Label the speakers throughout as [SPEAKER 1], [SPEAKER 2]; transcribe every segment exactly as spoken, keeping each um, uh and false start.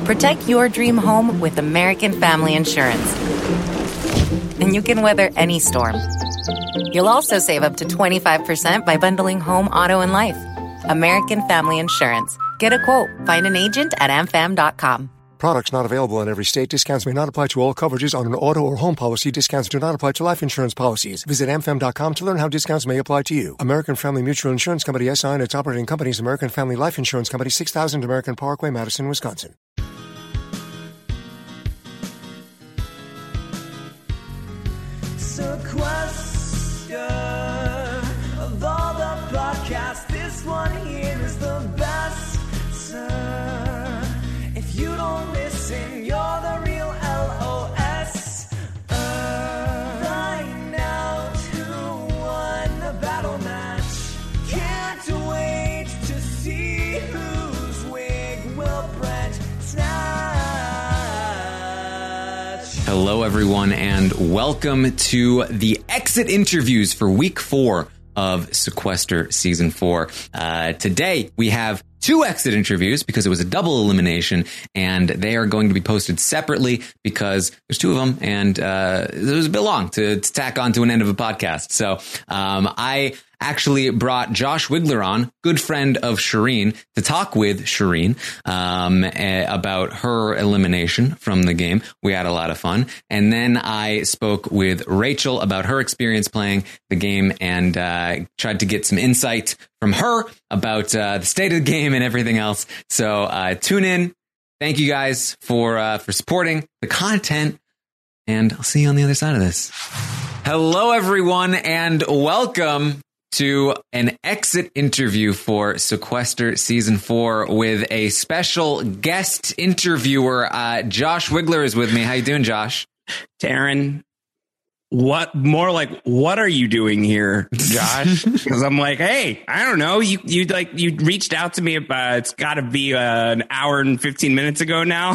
[SPEAKER 1] Protect your dream home with American Family Insurance. And you can weather any storm. You'll also save up to twenty-five percent by bundling home, auto, and life. American Family Insurance. Get a quote. Find an agent at a m fam dot com.
[SPEAKER 2] Products not available in every state. Discounts may not apply to all coverages on an auto or home policy. Discounts do not apply to life insurance policies. Visit a m fam dot com to learn how discounts may apply to you. American Family Mutual Insurance Company, S I and its operating companies, American Family Life Insurance Company, six thousand American Parkway, Madison, Wisconsin.
[SPEAKER 3] Sequester of all the podcasts, this one here is the best, sir. If you don't listen, you're the real L O S. Uh, find out who won the battle match. Can't wait to see whose wig will Brent snatch.
[SPEAKER 4] Hello, everyone, and welcome to the exit interviews for week four of Sequester season four. Uh, today, we have two exit interviews because it was a double elimination, and they are going to be posted separately because there's two of them, and uh, it was a bit long to, to tack on to an end of a podcast. So um, I actually brought Josh Wigler on, good friend of Shireen, to talk with Shireen um, uh, about her elimination from the game. We had a lot of fun. And then I spoke with Rachel about her experience playing the game and uh, tried to get some insight from her about uh, the state of the game and everything else. So uh, tune in. Thank you guys for uh, for supporting the content, and I'll see you on the other side of this. Hello, everyone, and welcome to an exit interview for Sequester season four with a special guest interviewer. Uh, Josh Wigler is with me. How you doing, Josh?
[SPEAKER 5] Taryn, what more like what are you doing here, Josh? Because I'm like, hey, I don't know. You you like you reached out to me about it's got to be uh, an hour and fifteen minutes ago now.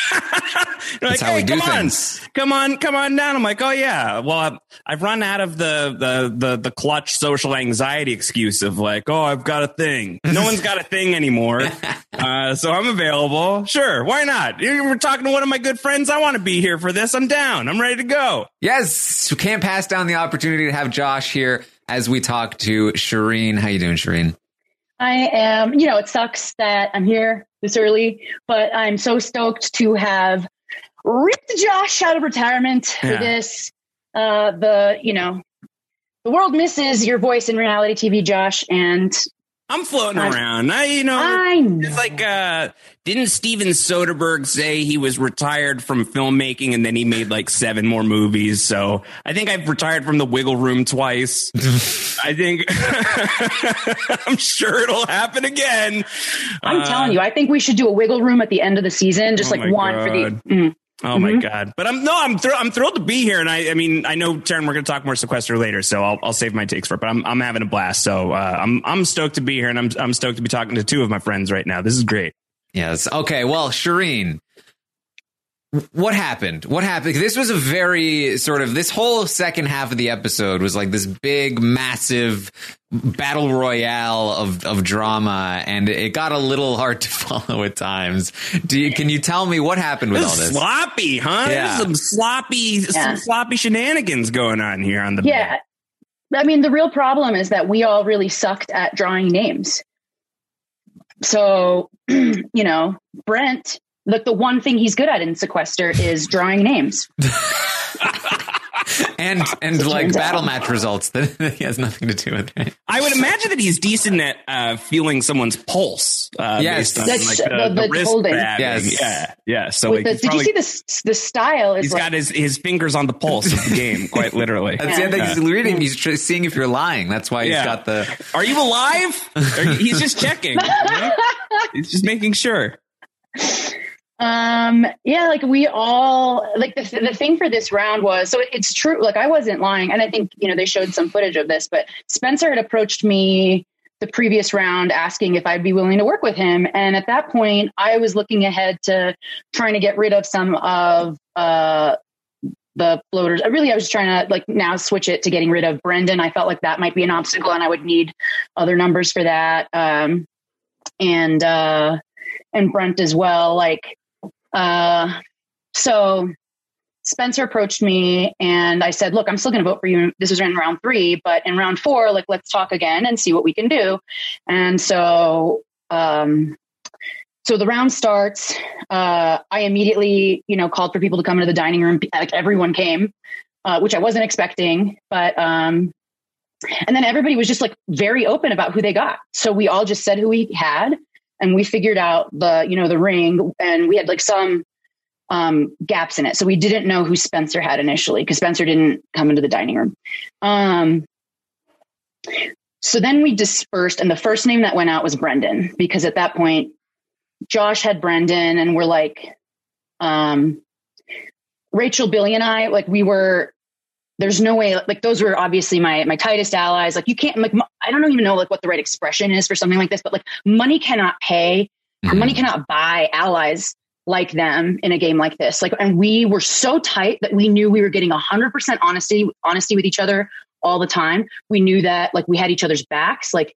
[SPEAKER 5] You're like,
[SPEAKER 4] That's how
[SPEAKER 5] hey,
[SPEAKER 4] we do
[SPEAKER 5] come on,
[SPEAKER 4] things.
[SPEAKER 5] come on, come on down. I'm like, oh yeah. Well, I've, I've run out of the, the the the clutch social anxiety excuse of like, oh, I've got a thing. No one's got a thing anymore, uh, so I'm available. Sure, why not? We're talking to one of my good friends. I want to be here for this. I'm down. I'm ready to go.
[SPEAKER 4] Yes, we can't pass down the opportunity to have Josh here as we talk to Shireen. How you doing, Shireen?
[SPEAKER 6] I am, you know, it sucks that I'm here this early, but I'm so stoked to have ripped Josh out of retirement
[SPEAKER 5] Yeah.
[SPEAKER 6] for this. Uh, the, you know, the world misses your voice in reality T V, Josh, and
[SPEAKER 5] I'm floating
[SPEAKER 6] I-
[SPEAKER 5] around. I, you know,
[SPEAKER 6] I know.
[SPEAKER 5] it's like, uh, didn't Steven Soderbergh say he was retired from filmmaking and then he made like seven more movies? So I think I've retired from the Wiggle Room twice. I think I'm sure it'll happen again.
[SPEAKER 6] I'm
[SPEAKER 5] Uh,
[SPEAKER 6] telling you, I think we should do a wiggle room at the end of the season, just
[SPEAKER 5] Oh
[SPEAKER 6] like
[SPEAKER 5] my
[SPEAKER 6] one for the.
[SPEAKER 5] God.
[SPEAKER 6] Mm.
[SPEAKER 5] Oh my
[SPEAKER 6] Mhm.
[SPEAKER 5] God. But I'm no, I'm thr- I'm thrilled to be here. And I, I mean, I know, Taryn, we're going to talk more Sequester later, so I'll, I'll save my takes for it, but I'm, I'm having a blast. So, uh, I'm, I'm stoked to be here, and I'm, I'm stoked to be talking to two of my friends right now. This is great.
[SPEAKER 4] Yes. Okay. Well, Shireen, what happened? What happened? This was a very sort of this whole second half of the episode was like this big, massive battle royale of, of drama, and it got a little hard to follow at times. Do you, can you tell me what happened with
[SPEAKER 5] This
[SPEAKER 4] all
[SPEAKER 5] is
[SPEAKER 4] this?
[SPEAKER 5] sloppy, huh?
[SPEAKER 4] Yeah.
[SPEAKER 5] There's some sloppy, some sloppy shenanigans going on here on the
[SPEAKER 6] Yeah. I mean, the real problem is that we all really sucked at drawing names. So, you know, Brent, like the one thing he's good at in Sequester is drawing names.
[SPEAKER 4] and and like
[SPEAKER 6] turns
[SPEAKER 4] battle
[SPEAKER 6] out.
[SPEAKER 4] match results that he has nothing to do with it.
[SPEAKER 5] I would imagine that he's decent at uh, feeling someone's pulse. Uh,
[SPEAKER 4] Yes.
[SPEAKER 5] based on,
[SPEAKER 6] That's
[SPEAKER 5] like,
[SPEAKER 6] the- the
[SPEAKER 5] wrist
[SPEAKER 6] holding.
[SPEAKER 5] grabbing.
[SPEAKER 4] Yes.
[SPEAKER 5] Yeah, yeah. So
[SPEAKER 6] With
[SPEAKER 5] like,
[SPEAKER 6] the,
[SPEAKER 5] he's
[SPEAKER 6] did
[SPEAKER 5] probably-
[SPEAKER 6] you see the the style? Is
[SPEAKER 5] He's
[SPEAKER 6] like,
[SPEAKER 5] got his, his fingers on the pulse of the game, quite literally.
[SPEAKER 4] That's the other thing.
[SPEAKER 5] Yeah.
[SPEAKER 4] He's reading. He's tr- seeing if you're lying. That's why he's
[SPEAKER 5] Yeah.
[SPEAKER 4] got the.
[SPEAKER 5] Are you alive? Are you- he's just checking. You know? He's just making sure.
[SPEAKER 6] Um, yeah, like we all, like the, the thing for this round was, so it's true. Like I wasn't lying. And I think, you know, they showed some footage of this, but Spencer had approached me the previous round asking if I'd be willing to work with him. And at that point I was looking ahead to trying to get rid of some of, uh, the floaters. I really, I was trying to like now switch it to getting rid of Brendan. I felt like that might be an obstacle and I would need other numbers for that. Um, and, uh, and Brent as well. Like, Uh, so Spencer approached me and I said, look, I'm still going to vote for you. This was in round three, but in round four, like, let's talk again and see what we can do. And so, um, so the round starts. Uh, I immediately, you know, called for people to come into the dining room. Like everyone came, uh, which I wasn't expecting, but, um, and then everybody was just like very open about who they got. So we all just said who we had and we figured out the, you know, the ring, and we had like some um, gaps in it. So we didn't know who Spencer had initially because Spencer didn't come into the dining room. Um, so then we dispersed, and the first name that went out was Brendan, because at that point, Josh had Brendan, and we're like, um, Rachel, Billy, and I, like, we were, there's no way, like, those were obviously my, my tightest allies. Like, you can't, like, I don't even know, like, what the right expression is for something like this, but like, money cannot pay, or money cannot buy allies like them in a game like this. Like, and we were so tight that we knew we were getting a hundred percent honesty, honesty with each other all the time. We knew that, like, we had each other's backs, like,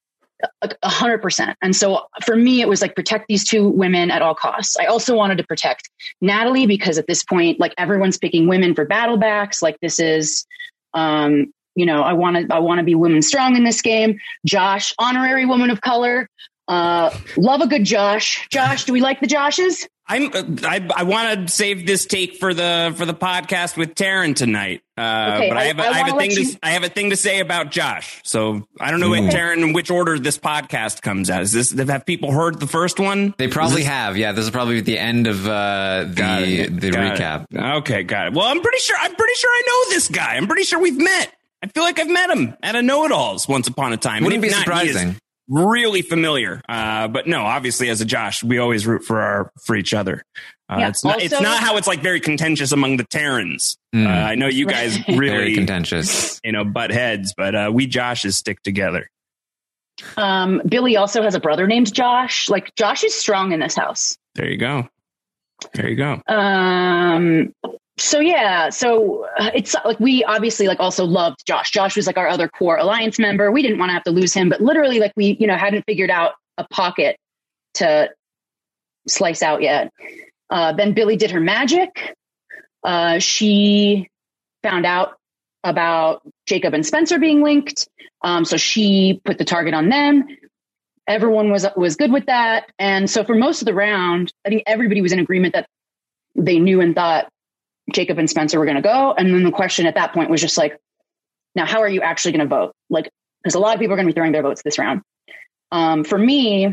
[SPEAKER 6] a hundred percent. And so for me, it was like, protect these two women at all costs. I also wanted to protect Natalie, because at this point, like, everyone's picking women for battle backs. Like, this is, um, you know, I want to, I want to be women strong in this game. Josh, honorary woman of color. Uh, love a good Josh. Josh, do we like the Joshes?
[SPEAKER 5] I'm, I, I want to save this take for the for the podcast with Taryn tonight. Uh,
[SPEAKER 6] okay,
[SPEAKER 5] but I, I have, a,
[SPEAKER 6] I, I,
[SPEAKER 5] I have a thing
[SPEAKER 6] you...
[SPEAKER 5] to I have a thing to say about Josh. So I don't know, what, Taryn, in which order this podcast comes out. Is this, have people heard the first one?
[SPEAKER 4] They probably
[SPEAKER 5] this...
[SPEAKER 4] have. Yeah, this is probably the end of uh, the the
[SPEAKER 5] got
[SPEAKER 4] recap.
[SPEAKER 5] It. Okay, got it. Well, I'm pretty sure. I'm pretty sure I know this guy. I'm pretty sure we've met. I feel like I've met him at a Know-It-Alls once upon a time.
[SPEAKER 4] Wouldn't be
[SPEAKER 5] not,
[SPEAKER 4] surprising.
[SPEAKER 5] Really familiar, uh, but no, obviously as a Josh, we always root for our for each other. Uh,
[SPEAKER 6] yeah,
[SPEAKER 5] it's not
[SPEAKER 6] also,
[SPEAKER 5] it's not how it's like very contentious among the Terrans.
[SPEAKER 4] Mm.
[SPEAKER 5] Uh, I know you guys really
[SPEAKER 4] very contentious,
[SPEAKER 5] you know, butt heads, but uh, we Joshes stick together.
[SPEAKER 6] Um, Billy also has a brother named Josh. Like, Josh is strong in this house.
[SPEAKER 5] There you go. There you go.
[SPEAKER 6] Um. So yeah, so it's like, we obviously like also loved Josh. Josh was like our other core alliance member. We didn't want to have to lose him, but literally, like, we, you know, hadn't figured out a pocket to slice out yet. Uh, then Billy did her magic. Uh, she found out about Jacob and Spencer being linked. Um, so she put the target on them. Everyone was, was good with that. And so for most of the round, I think everybody was in agreement that they knew and thought Jacob and Spencer were going to go. And then the question at that point was just like, now, how are you actually going to vote? Like, because a lot of people are going to be throwing their votes this round. Um, for me,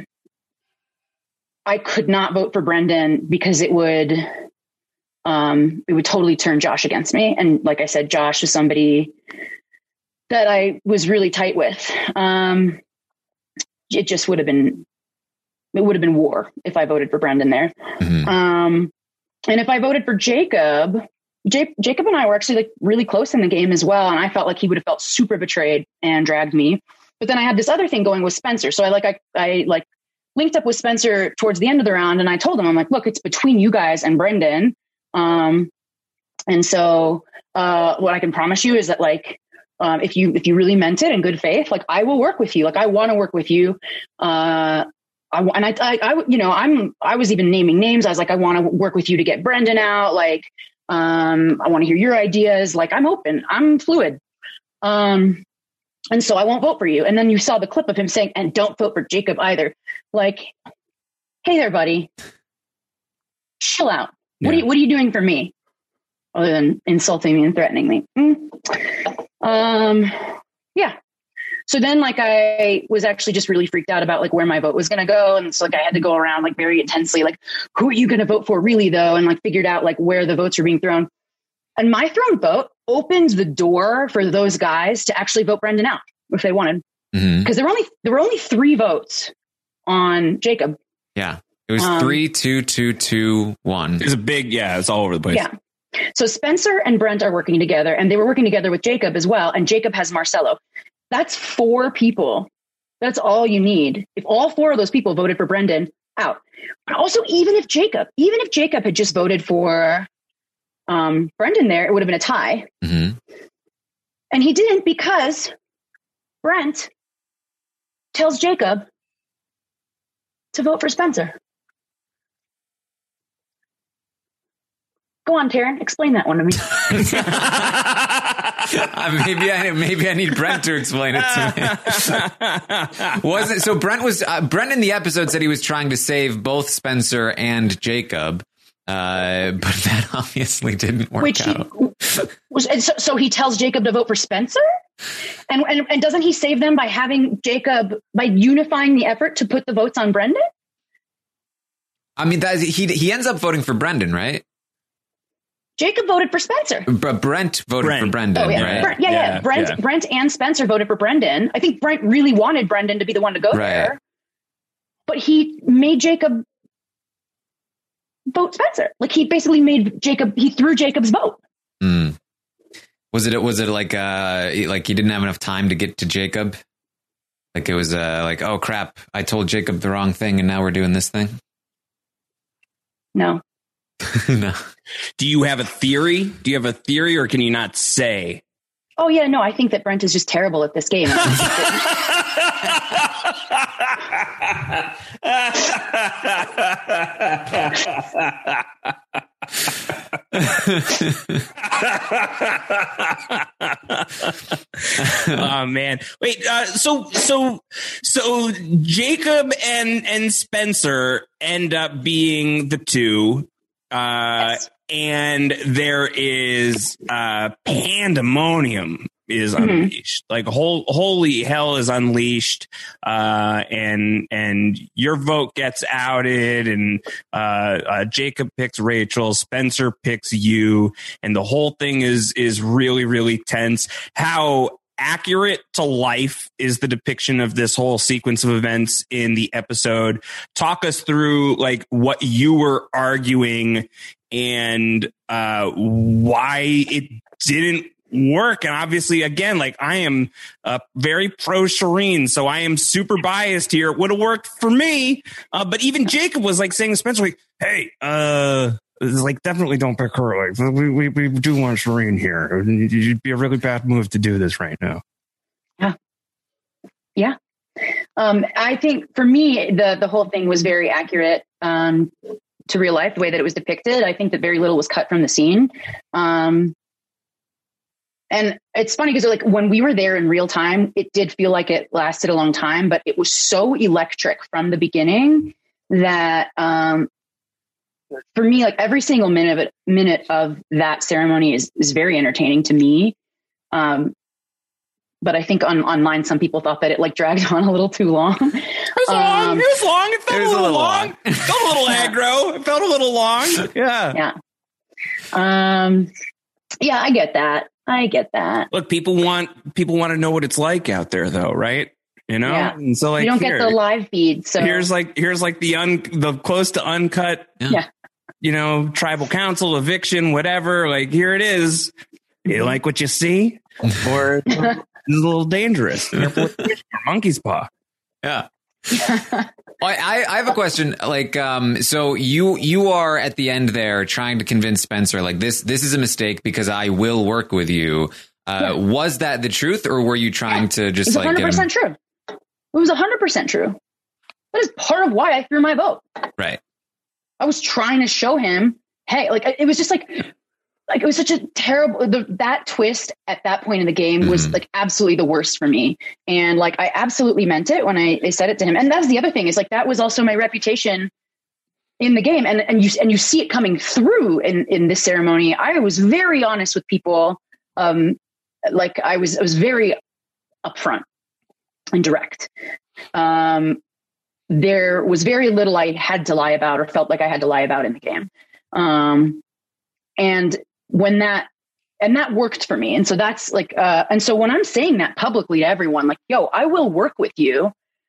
[SPEAKER 6] I could not vote for Brendan because it would, um, it would totally turn Josh against me. And like I said, Josh is somebody that I was really tight with. Um, it just would have been, it would have been war if I voted for Brendan there. Mm-hmm. Um, And if I voted for Jacob, J- Jacob and I were actually like really close in the game as well. And I felt like he would have felt super betrayed and dragged me. But then I had this other thing going with Spencer. So I like, I, I like linked up with Spencer towards the end of the round. And I told him, I'm like, look, it's between you guys and Brendan. Um, and so uh, what I can promise you is that, like, um, if you, if you really meant it in good faith, like, I will work with you. Like, I want to work with you. Uh, I, and I, I, I, you know, I'm, I was even naming names. I was like, I want to work with you to get Brendan out. Like, um, I want to hear your ideas. Like, I'm open, I'm fluid. Um, and so I won't vote for you. And then you saw the clip of him saying, and don't vote for Jacob either. Like, hey there, buddy, chill out. Yeah. What are you, what are you doing for me other than insulting me and threatening me? Mm. Um, yeah. So then, like, I was actually just really freaked out about, like, where my vote was going to go. And so, like, I had to go around, like, very intensely, like, who are you going to vote for really, though? And, like, figured out, like, where the votes were being thrown. And my thrown vote opened the door for those guys to actually vote Brendan out if they wanted. Because mm-hmm. there were only there were only three votes on Jacob.
[SPEAKER 4] Yeah. It was
[SPEAKER 6] um,
[SPEAKER 4] three, two, two, two, one.
[SPEAKER 5] It was a big, yeah, it's all over the place.
[SPEAKER 6] Yeah. So Spencer and Brent are working together, and they were working together with Jacob as well. And Jacob has Marcelo. That's four people. That's all you need. If all four of those people voted for Brendan, out. But also, even if Jacob, even if Jacob had just voted for um, Brendan there, it would have been a tie. Mm-hmm. And he didn't, because Brent tells Jacob to vote for Spencer. Go on, Taryn, explain that one to me.
[SPEAKER 4] uh, maybe I maybe I need Brent to explain it to me. Was it so? Brent was uh, Brent in the episode said he was trying to save both Spencer and Jacob, uh, but that obviously didn't work
[SPEAKER 6] Which
[SPEAKER 4] out.
[SPEAKER 6] He, was, and so, so he tells Jacob to vote for Spencer, and, and and doesn't he save them by having Jacob by unifying the effort to put the votes on Brendan?
[SPEAKER 4] I mean, that he he ends up voting for Brendan, right?
[SPEAKER 6] Jacob voted for Spencer.
[SPEAKER 4] But Brent voted
[SPEAKER 5] Brent.
[SPEAKER 4] for Brendan,
[SPEAKER 6] Oh, yeah.
[SPEAKER 4] right?
[SPEAKER 6] Brent, yeah, yeah,
[SPEAKER 5] Yeah,
[SPEAKER 6] Brent,
[SPEAKER 5] yeah.
[SPEAKER 6] Brent and Spencer voted for Brendan. I think Brent really wanted Brendan to be the one to go
[SPEAKER 4] Right.
[SPEAKER 6] there, but he made Jacob vote Spencer. Like he basically made Jacob. He threw Jacob's vote.
[SPEAKER 4] Mm. Was it was it like uh like he didn't have enough time to get to Jacob? Like it was uh like, oh crap, I told Jacob the wrong thing and now we're doing this thing?
[SPEAKER 6] No.
[SPEAKER 4] No.
[SPEAKER 5] Do you have a theory? Do you have a theory, or can you not say?
[SPEAKER 6] Oh yeah, no. I think that Brent is just terrible at this game.
[SPEAKER 5] Oh man! Wait. Uh, so so so Jacob and and Spencer end up being the two, uh,
[SPEAKER 6] Yes.
[SPEAKER 5] and there is uh, pandemonium is
[SPEAKER 6] Mhm.
[SPEAKER 5] unleashed. Like whole holy hell is unleashed, uh, and and your vote gets outed, and uh, uh, Jacob picks Rachel, Spencer picks you, and the whole thing is is really really tense. How accurate to life is the depiction of this whole sequence of events in the episode? Talk us through like what you were arguing and uh, why it didn't work. And obviously, again, like I am uh, very pro Shireen, so I am super biased here. It would have worked for me, uh, but even Jacob was like saying to Spencer, like, "Hey, uh, it's like definitely don't pick her. Like we we, we do want Shireen here. It'd be a really bad move to do this right now."
[SPEAKER 6] Yeah. Yeah. Um, I think for me, the, the whole thing was very accurate um, to real life, the way that it was depicted. I think that very little was cut from the scene. Um, and it's funny because like when we were there in real time, it did feel like it lasted a long time, but it was so electric from the beginning that um, for me, like every single minute of it, minute of that ceremony is, is very entertaining to me. Um, but I think on online, some people thought that it like dragged on a little too long.
[SPEAKER 5] It was long.
[SPEAKER 6] Um,
[SPEAKER 5] It was long. It felt
[SPEAKER 4] it was
[SPEAKER 5] a
[SPEAKER 4] a
[SPEAKER 5] little,
[SPEAKER 4] little
[SPEAKER 5] long.
[SPEAKER 4] long.
[SPEAKER 5] It felt a little aggro. It felt a little long. Yeah.
[SPEAKER 6] Yeah. Um, yeah, I get that. I get that.
[SPEAKER 5] Look, people want people want to know what it's like out there, though, right? You know,
[SPEAKER 6] Yeah.
[SPEAKER 5] and so like
[SPEAKER 6] You don't
[SPEAKER 5] here,
[SPEAKER 6] get the live feed. So
[SPEAKER 5] here's like here's like the un the close to uncut,
[SPEAKER 6] yeah.
[SPEAKER 5] you know, tribal council eviction, whatever. Like here it is. You like what you see, or it's a little dangerous. Therefore, monkey's paw.
[SPEAKER 4] Yeah. I, I have a question. Like, um, so you you are at the end there trying to convince Spencer, like this this is a mistake because I will work with you. Uh,
[SPEAKER 6] Yeah.
[SPEAKER 4] Was that the truth, or were you trying
[SPEAKER 6] Yeah.
[SPEAKER 4] to
[SPEAKER 6] It
[SPEAKER 4] just
[SPEAKER 6] was
[SPEAKER 4] like
[SPEAKER 6] one
[SPEAKER 4] get
[SPEAKER 6] hundred percent
[SPEAKER 4] him?
[SPEAKER 6] true. It was one hundred percent true. That is part of why I threw my vote.
[SPEAKER 4] Right.
[SPEAKER 6] I was trying to show him, hey, like it was just like, like it was such a terrible, the, that twist at that point in the game was
[SPEAKER 4] Mhm.
[SPEAKER 6] like absolutely the worst for me. And like, I absolutely meant it when I, I said it to him. And that's the other thing is like, that was also my reputation in the game. And, and you, and you see it coming through in, in this ceremony. I was very honest with people. Um, like I was, I was very upfront and direct. Um, there was very little I had to lie about or felt like I had to lie about in the game. Um, and when that, and that worked for me. And so that's like, uh, and so when I'm saying that publicly to everyone, like, yo, I will work with you.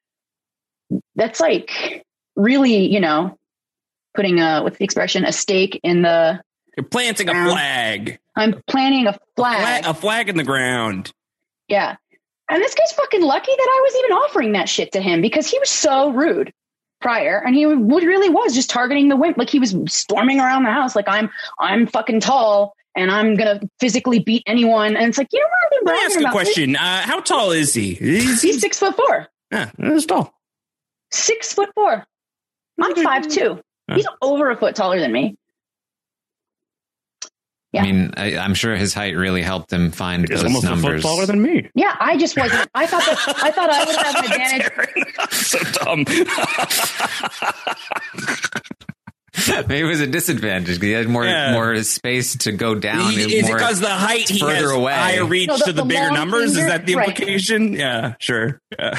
[SPEAKER 6] That's like really, you know, putting a, what's the expression, a stake in the,
[SPEAKER 5] You're planting a
[SPEAKER 6] Um,
[SPEAKER 5] flag.
[SPEAKER 6] I'm planting a flag.
[SPEAKER 5] Fla- a flag in the ground.
[SPEAKER 6] Yeah. And this guy's fucking lucky that I was even offering that shit to him because he was so rude prior. And he would really was just targeting the wimp. Like he was storming around the house. Like I'm, I'm fucking tall and I'm going to physically beat anyone. And it's like, you know what I've been
[SPEAKER 5] Let me
[SPEAKER 6] bragging
[SPEAKER 5] ask a
[SPEAKER 6] about?
[SPEAKER 5] question. Uh, how tall is he? Is he
[SPEAKER 6] He's six foot four,
[SPEAKER 5] yeah, that's tall.
[SPEAKER 6] six foot four. I'm five two. He's over a foot taller than me. Yeah.
[SPEAKER 4] I mean, I, I'm sure his height really helped him find
[SPEAKER 5] He's
[SPEAKER 4] those
[SPEAKER 5] almost
[SPEAKER 4] numbers.
[SPEAKER 5] a foot taller than me.
[SPEAKER 6] Yeah, I just wasn't. I thought that I thought I would have an advantage.
[SPEAKER 5] So dumb.
[SPEAKER 4] Maybe it was a disadvantage because he had more
[SPEAKER 5] Yeah.
[SPEAKER 4] more space to go down.
[SPEAKER 5] Is
[SPEAKER 4] and
[SPEAKER 5] it
[SPEAKER 4] more
[SPEAKER 5] because the height he
[SPEAKER 4] further
[SPEAKER 5] has
[SPEAKER 4] away.
[SPEAKER 5] higher reach
[SPEAKER 6] No, the-
[SPEAKER 5] to the,
[SPEAKER 6] the
[SPEAKER 5] bigger
[SPEAKER 6] long
[SPEAKER 5] numbers?
[SPEAKER 6] finger-
[SPEAKER 5] Is that the
[SPEAKER 6] right.
[SPEAKER 5] implication? Yeah, sure. Yeah.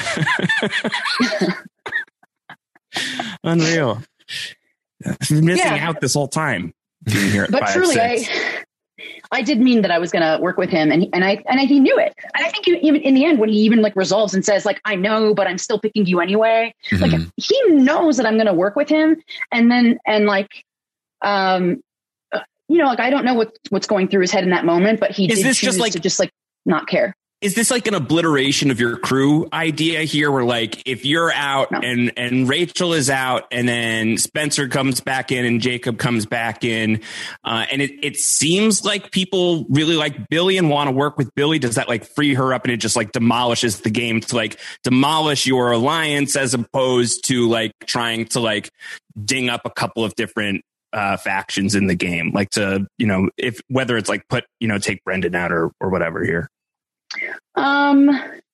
[SPEAKER 5] Unreal. Missing
[SPEAKER 6] Yeah.
[SPEAKER 5] out this whole time. Being here at
[SPEAKER 6] But
[SPEAKER 5] five,
[SPEAKER 6] truly,
[SPEAKER 5] six.
[SPEAKER 6] I I did mean that I was going to work with him, and he, and I and I, he knew it. And I think he, even in the end, when he even like resolves and says like, "I know, but I'm still picking you anyway,"
[SPEAKER 4] Mhm.
[SPEAKER 6] like he knows that I'm going to work with him. And then and like, um, uh, you know, like I don't know what what's going through his head in that moment, but he
[SPEAKER 5] Is
[SPEAKER 6] did
[SPEAKER 5] this
[SPEAKER 6] choose
[SPEAKER 5] just like-
[SPEAKER 6] to just like not care.
[SPEAKER 5] Is this like an obliteration of your crew idea here where like if you're out
[SPEAKER 6] No.
[SPEAKER 5] and and Rachel is out and then Spencer comes back in and Jacob comes back in uh, and it, it seems like people really like Billy and want to work with Billy, does that like free her up and it just like demolishes the game to like demolish your alliance as opposed to like trying to like ding up a couple of different uh, factions in the game, like to, you know, if whether it's like put, you know, take Brendan out or or whatever here.
[SPEAKER 6] Um,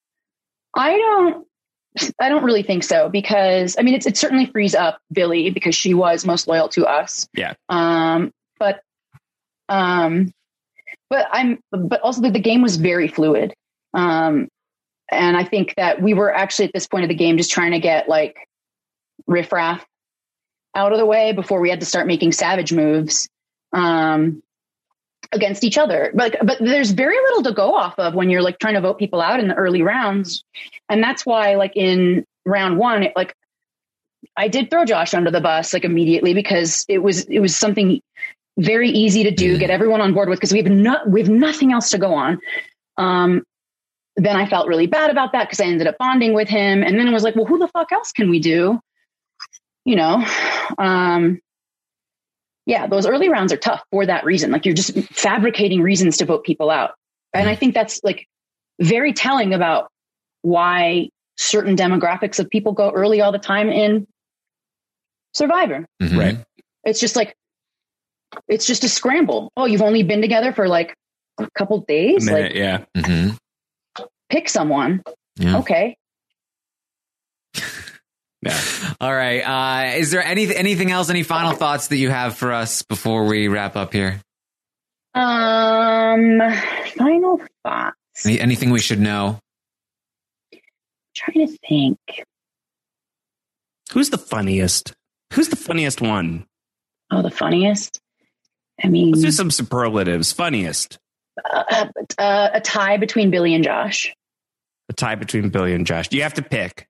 [SPEAKER 6] I don't, I don't really think so because I mean, it's, it certainly frees up Billy because she was most loyal to us.
[SPEAKER 5] Yeah.
[SPEAKER 6] Um, but, um, but I'm, but also the, the game was very fluid. Um, and I think that we were actually at this point of the game just trying to get like riffraff out of the way before we had to start making savage moves. Um, against each other. But, but there's very little to go off of when you're like trying to vote people out in the early rounds. And that's why like in round one, it, like I did throw Josh under the bus like immediately because it was, it was something very easy to do, get everyone on board with, because we have not, we have nothing else to go on. Um, then I felt really bad about that because I ended up bonding with him. And then it was like, well, who the fuck else can we do? You know? Um, Yeah, those early rounds are tough for that reason. Like you're just fabricating reasons to vote people out. And I think that's like very telling about why certain demographics of people go early all the time in Survivor.
[SPEAKER 4] Mhm.
[SPEAKER 5] Right.
[SPEAKER 6] It's just like, it's just a scramble. Oh, you've only been together for like a couple days?
[SPEAKER 5] A minute,
[SPEAKER 6] Like
[SPEAKER 5] yeah.
[SPEAKER 4] Mhm.
[SPEAKER 6] pick someone.
[SPEAKER 4] Yeah.
[SPEAKER 6] Okay.
[SPEAKER 5] Yeah.
[SPEAKER 4] All right. Uh, is there any, anything else, any final thoughts that you have for us before we wrap up here?
[SPEAKER 6] Um, final thoughts.
[SPEAKER 4] Any, anything we should know?
[SPEAKER 6] Trying to think.
[SPEAKER 5] Who's the funniest? Who's the funniest one?
[SPEAKER 6] Oh, the funniest. I mean,
[SPEAKER 5] Let's do some superlatives. Funniest.
[SPEAKER 6] uh, uh, a tie between Billy and Josh.
[SPEAKER 5] A tie between Billy and Josh. Do you have to pick?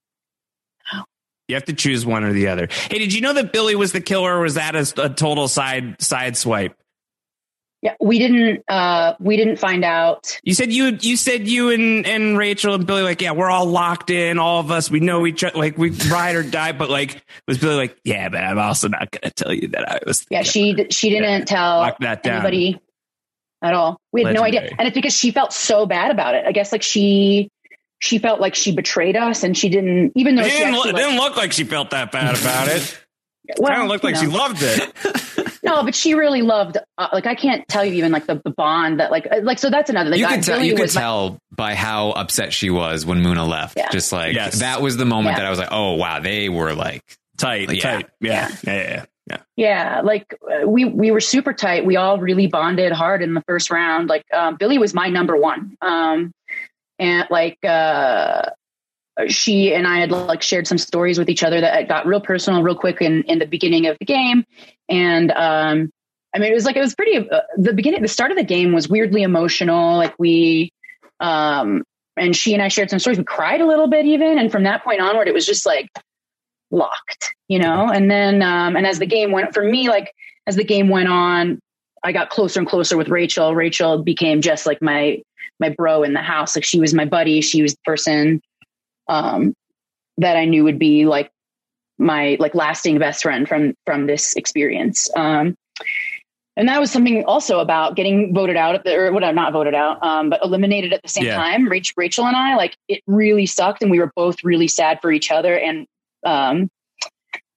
[SPEAKER 5] You have to choose one or the other. Hey, did you know that Billy was the killer, or was that a, a total side side swipe?
[SPEAKER 6] Yeah, we didn't. Uh, we didn't find out.
[SPEAKER 5] You said you you said you and, and Rachel and Billy, like, yeah, we're all locked in, all of us, we know each other, like we ride or die. But like, was Billy like, yeah, but I'm also not gonna tell you that I was.
[SPEAKER 6] Yeah, she she didn't
[SPEAKER 5] Yeah,
[SPEAKER 6] tell
[SPEAKER 5] lock that down.
[SPEAKER 6] anybody at all. We had no idea,
[SPEAKER 5] Legendary.
[SPEAKER 6] and it's because she felt so bad about it. I guess like she she felt like she betrayed us, and she didn't. Even though
[SPEAKER 5] It
[SPEAKER 6] she
[SPEAKER 5] didn't,
[SPEAKER 6] actually,
[SPEAKER 5] look,
[SPEAKER 6] like,
[SPEAKER 5] didn't look like she felt that bad about it.
[SPEAKER 6] well,
[SPEAKER 5] It kind of looked
[SPEAKER 6] you
[SPEAKER 5] like she
[SPEAKER 6] know.
[SPEAKER 5] loved it.
[SPEAKER 6] No, but she really loved. Uh, like I can't tell you even like the, the bond that like uh, like so that's another thing.
[SPEAKER 4] You
[SPEAKER 6] I-
[SPEAKER 4] could tell.
[SPEAKER 6] Billy
[SPEAKER 4] You could
[SPEAKER 6] was my-
[SPEAKER 4] tell by how upset she was when Muna left.
[SPEAKER 6] Yeah.
[SPEAKER 4] Just like
[SPEAKER 5] Yes.
[SPEAKER 4] that was the moment
[SPEAKER 6] Yeah.
[SPEAKER 4] that I was like, "Oh wow, they were like."
[SPEAKER 5] Tight,
[SPEAKER 4] Yeah.
[SPEAKER 5] tight. Yeah, yeah, yeah, yeah. yeah.
[SPEAKER 6] Yeah, like uh, we we were super tight. We all really bonded hard in the first round. Like um, Billy was my number one, um, and like uh, she and I had like shared some stories with each other that got real personal, real quick in in the beginning of the game. And um, I mean, it was like it was pretty. Uh, the beginning, the start of the game was weirdly emotional. Like we, um, and she and I shared some stories. We cried a little bit even, and from that point onward, it was just like locked, you know. And then um and as the game went for me, like as the game went on, I got closer and closer with Rachel. Rachel became just like my my bro in the house. Like she was my buddy. She was the person um that I knew would be like my like lasting best friend from from this experience. Um and that was something also about getting voted out at the, or whatever, not voted out, um, but eliminated at the same
[SPEAKER 5] Yeah.
[SPEAKER 6] time. Rach, Rachel and I, like, it really sucked, and we were both really sad for each other. And um,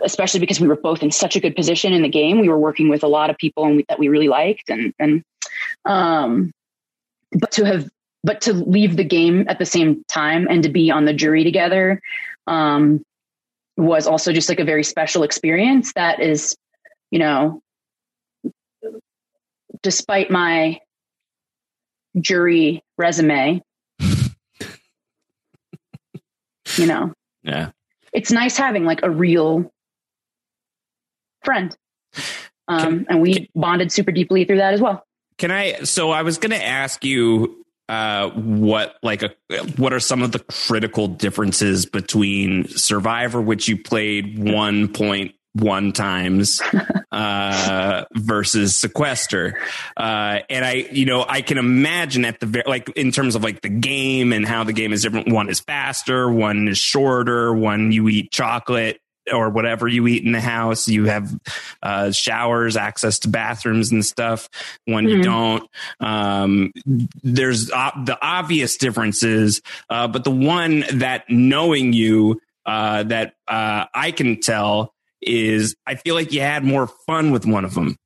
[SPEAKER 6] especially because we were both in such a good position in the game. We were working with a lot of people and we, that we really liked. And, and, um, but to have, but to leave the game at the same time and to be on the jury together, um, was also just like a very special experience that is, you know, despite my jury resume, you know,
[SPEAKER 5] yeah,
[SPEAKER 6] it's nice having like a real friend. Um,
[SPEAKER 5] can,
[SPEAKER 6] and we
[SPEAKER 5] can,
[SPEAKER 6] bonded super deeply through that as well.
[SPEAKER 5] Can I, so I was going to ask you, uh, what, like, a, what are some of the critical differences between Survivor, which you played one point one times, uh, versus Sequester. Uh, and I, you know, I can imagine at the very, like, in terms of like the game and how the game is different. One is faster, one is shorter, one you eat chocolate or whatever you eat in the house. You have, uh, showers, access to bathrooms and stuff. One mm-hmm. you don't. Um, there's uh, the obvious differences, uh, but the one that knowing you, uh, that, uh, I can tell is I feel like you had more fun with one of them.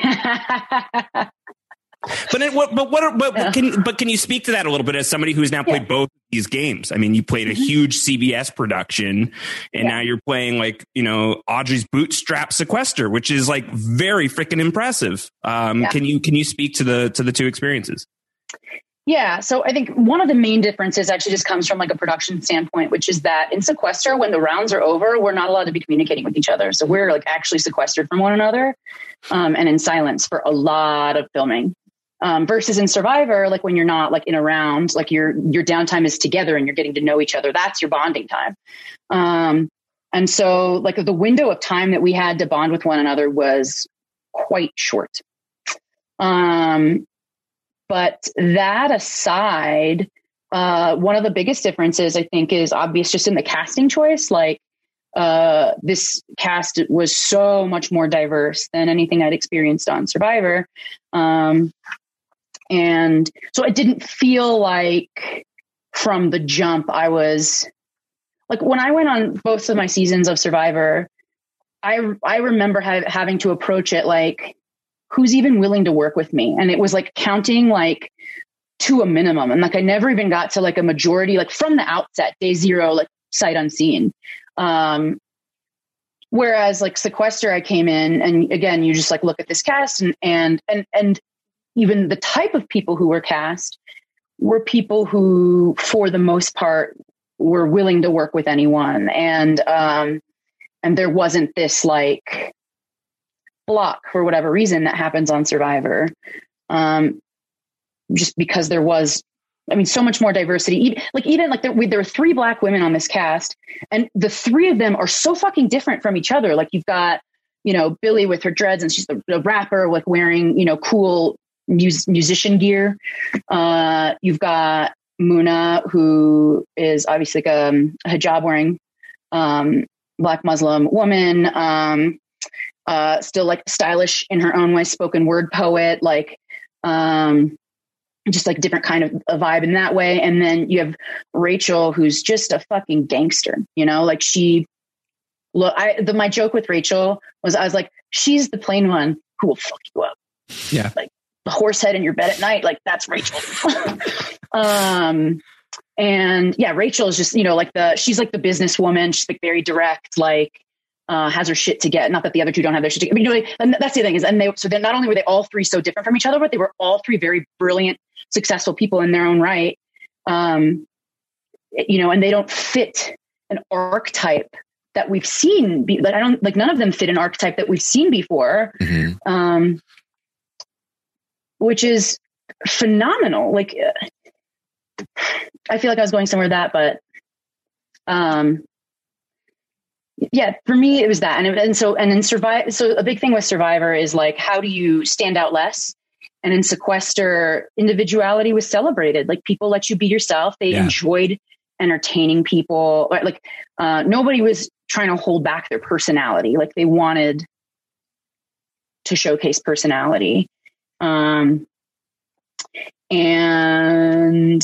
[SPEAKER 5] But it, what, but what, but, yeah. can, but can you speak to that a little bit as somebody who's now played yeah. both of these games? I mean, you played a mm-hmm. huge C B S production and yeah. now you're playing like, you know, Audrey's Bootstrap Sequester, which is like very freaking impressive. Um, yeah. Can you, can you speak to the, to the two experiences?
[SPEAKER 6] Yeah. So I think one of the main differences actually just comes from like a production standpoint, which is that in Sequester, when the rounds are over, we're not allowed to be communicating with each other. So we're like actually sequestered from one another, um, and in silence for a lot of filming. Um, versus in Survivor, like when you're not like in a round, like your, your downtime is together and you're getting to know each other. That's your bonding time. Um, and so like the window of time that we had to bond with one another was quite short. Um, But that aside, uh, one of the biggest differences I think is obvious just in the casting choice. Like uh, this cast was so much more diverse than anything I'd experienced on Survivor. Um, and so it didn't feel like from the jump I was like, when I went on both of my seasons of Survivor, I, I remember ha- having to approach it like, who's even willing to work with me? And it was like counting like to a minimum. And like, I never even got to like a majority, like from the outset, day zero, like sight unseen. Um, whereas like Sequester, I came in and again, you just like look at this cast and, and, and, and even the type of people who were cast were people who, for the most part, were willing to work with anyone. And, um, and there wasn't this like, block for whatever reason that happens on Survivor. Um, just because there was, I mean, so much more diversity. Even, like even like there, we, there were three Black women on this cast and the three of them are so fucking different from each other. Like you've got, you know, Billy with her dreads and she's the, the rapper, like wearing, you know, cool mus- musician gear. Uh, you've got Muna, who is obviously like a, a hijab wearing, um, Black Muslim woman. Um, Uh, still like stylish in her own way, spoken word poet, like, um, just like different kind of a vibe in that way. And then you have Rachel, who's just a fucking gangster, you know, like she, look, I, the, my joke with Rachel was, I was like, she's the plain one who will fuck you up.
[SPEAKER 5] Yeah.
[SPEAKER 6] Like the horse head in your bed at night. Like that's Rachel. um, and yeah, Rachel is just, you know, like the, she's like the businesswoman. She's like very direct, like, Uh, has her shit to get. Not that the other two don't have their shit to get. I mean, you know, and that's the thing is, and they, so then not only were they all three so different from each other, but they were all three very brilliant, successful people in their own right. Um, you know, and they don't fit an archetype that we've seen. Be, like I don't like none of them fit an archetype that we've seen before, mm-hmm. um, which is phenomenal. Like, uh, I feel like I was going somewhere with that, but, um, yeah, for me, it was that. And, it, and so, and then survive. So a big thing with Survivor is like, how do you stand out less? And in Sequester, individuality was celebrated. Like people let you be yourself. They yeah. enjoyed entertaining people. Like uh, nobody was trying to hold back their personality. Like they wanted to showcase personality. Um, and,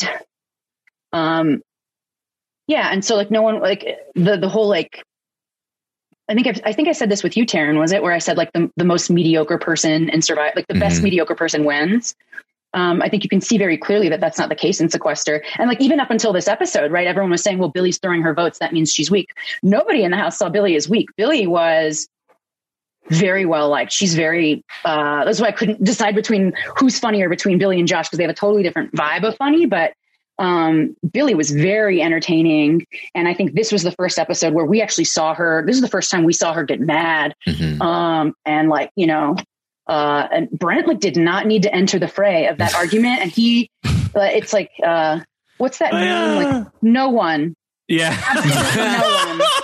[SPEAKER 6] um, yeah. And so like no one, like the, the whole, like, I think I've, I think I said this with you, Taryn, was it? Where I said like the, the most mediocre person in Survivor, like the mm-hmm. best mediocre person wins. Um, I think you can see very clearly that that's not the case in Sequester. And like, even up until this episode, right? Everyone was saying, well, Billy's throwing her votes. That means she's weak. Nobody in the house saw Billy as weak. Billy was very well liked. She's very, uh, that's why I couldn't decide between who's funnier between Billy and Josh, because they have a totally different vibe of funny, but um, Billy was very entertaining. And I think this was the first episode where we actually saw her. This is the first time we saw her get mad. Mm-hmm. Um, and like, you know, uh, and Brent like did not need to enter the fray of that argument. And he, uh, it's like, uh, what's that name? Uh, like no one.
[SPEAKER 5] Yeah.
[SPEAKER 6] No one.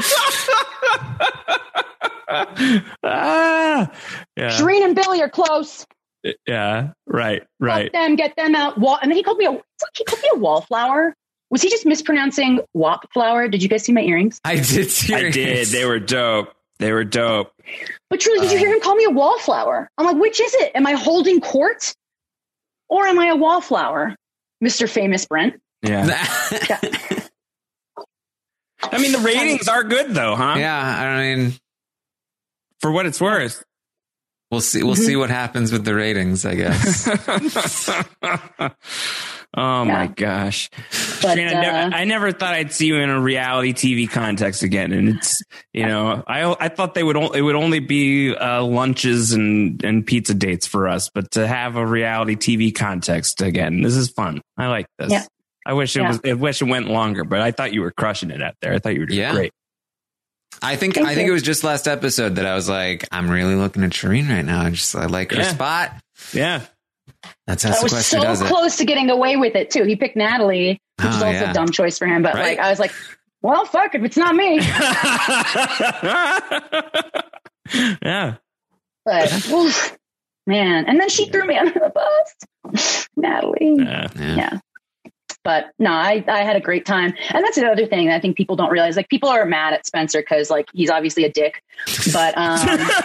[SPEAKER 5] ah, yeah.
[SPEAKER 6] Shereen and Billy are close.
[SPEAKER 5] Yeah, right, right.
[SPEAKER 6] Get them, get them out. Wall, and then he called me a he called me a wallflower. Was he just mispronouncing wop flower? Did you guys see my earrings?
[SPEAKER 4] I did see
[SPEAKER 5] I did. They were dope. They were dope.
[SPEAKER 6] But truly, did you hear him call me a wallflower? I'm like, which is it? Am I holding court? Or am I a wallflower? Mister Famous Brent.
[SPEAKER 5] Yeah.
[SPEAKER 6] yeah.
[SPEAKER 5] I mean, the ratings are good though, huh?
[SPEAKER 4] Yeah, I mean,
[SPEAKER 5] for what it's worth.
[SPEAKER 4] We'll see. We'll mm-hmm. see what happens with the ratings, I guess.
[SPEAKER 5] oh yeah. my gosh,
[SPEAKER 6] but,
[SPEAKER 5] Shane, I,
[SPEAKER 6] uh,
[SPEAKER 5] never, I never thought I'd see you in a reality T V context again. And it's, you know, I I thought they would o- it would only be uh, lunches and and pizza dates for us, but to have a reality T V context again, this is fun. I like this.
[SPEAKER 6] Yeah.
[SPEAKER 5] I wish it
[SPEAKER 6] yeah.
[SPEAKER 5] was. I wish it went longer, but I thought you were crushing it out there. I thought you were doing
[SPEAKER 4] yeah.
[SPEAKER 5] great.
[SPEAKER 4] I think
[SPEAKER 6] Thank
[SPEAKER 4] I think
[SPEAKER 6] you.
[SPEAKER 4] it was just last episode that I was like, I'm really looking at Shereen right now. I just I like her
[SPEAKER 5] Yeah.
[SPEAKER 4] spot.
[SPEAKER 5] Yeah,
[SPEAKER 4] that's how
[SPEAKER 6] I was
[SPEAKER 4] Sequester
[SPEAKER 6] so
[SPEAKER 4] does it.
[SPEAKER 6] close to getting away with it too. He picked Natalie, which
[SPEAKER 4] Oh,
[SPEAKER 6] is also
[SPEAKER 4] yeah.
[SPEAKER 6] a dumb choice for him. But
[SPEAKER 4] Right?
[SPEAKER 6] like, I was like, well, fuck if it's not me.
[SPEAKER 5] yeah.
[SPEAKER 6] But oof, man, and then she threw me under the bus, Natalie.
[SPEAKER 5] Yeah.
[SPEAKER 4] Yeah.
[SPEAKER 6] yeah. But no, I, I had a great time. And that's another thing that I think people don't realize. Like, people are mad at Spencer because, like, he's obviously a dick. But, um...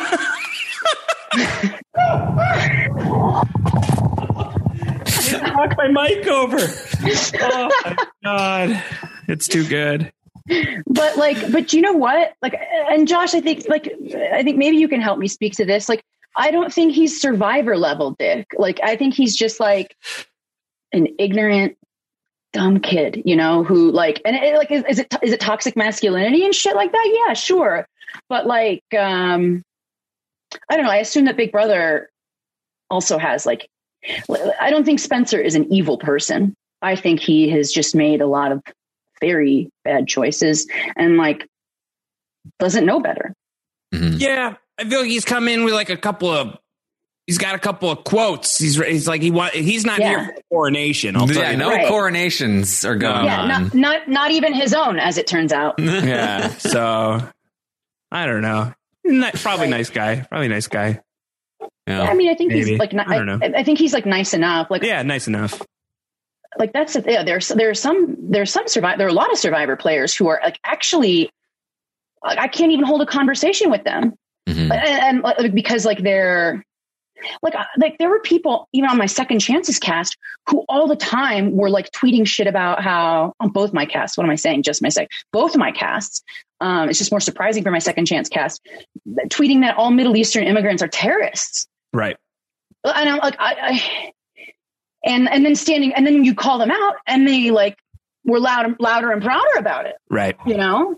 [SPEAKER 5] I knocked my mic over. Oh, my God. It's too good.
[SPEAKER 6] But, like, but you know what? Like, and Josh, I think, like, I think maybe you can help me speak to this. Like, I don't think he's Survivor level dick. Like, I think he's just, like, an ignorant, dumb kid, you know, who like, and it, like, is, is it, is it toxic masculinity and shit like that? Yeah, sure. But like, um, I don't know. I assume that Big Brother also has like, I don't think Spencer is an evil person. I think he has just made a lot of very bad choices and like, doesn't know better.
[SPEAKER 5] Mm-hmm. Yeah. I feel like he's come in with like a couple of, he's got a couple of quotes. He's he's like he want he's not
[SPEAKER 6] yeah.
[SPEAKER 5] here for the coronation. I'll
[SPEAKER 4] yeah,
[SPEAKER 5] you
[SPEAKER 4] no
[SPEAKER 6] right.
[SPEAKER 4] coronations are going
[SPEAKER 6] yeah,
[SPEAKER 4] on.
[SPEAKER 6] Not, not not even his own, as it turns out.
[SPEAKER 5] yeah. So I don't know. Not, probably nice guy. Probably nice guy.
[SPEAKER 6] Yeah. I mean, I think Maybe. he's like. I, don't know. I, I think he's like nice enough. Like
[SPEAKER 5] yeah, nice enough.
[SPEAKER 6] Like that's yeah. There's there's some there's some survivor. There are a lot of Survivor players who are like actually. Like, I can't even hold a conversation with them, mm-hmm. and, and like, because like they're. Like, like there were people even on my Second Chances cast who all the time were like tweeting shit about how on both my casts. What am I saying? Just my sec, both of my casts. Um, it's just more surprising for my Second Chance cast, tweeting that all Middle Eastern immigrants are terrorists.
[SPEAKER 5] Right.
[SPEAKER 6] And I'm like, I, I and and then standing, and then you call them out, and they like were loud, louder and prouder about it.
[SPEAKER 5] Right.
[SPEAKER 6] You know.